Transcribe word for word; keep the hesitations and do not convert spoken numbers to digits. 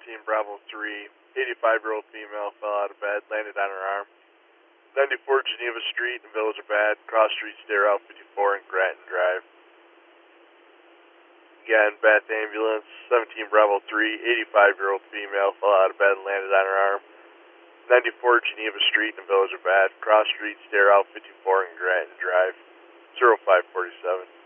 seventeen Bravo three, eighty-five-year-old female fell out of bed, landed on her arm. ninety-four Geneva Street in Village of Bad, cross street stair out fifty-four and Grattan Drive. Again, Bath ambulance, seventeen Bravo three, eighty-five-year-old female fell out of bed and landed on her arm. ninety-four Geneva Street in Village of Bad, cross street stair out fifty-four and Grattan Drive, zero five four seven.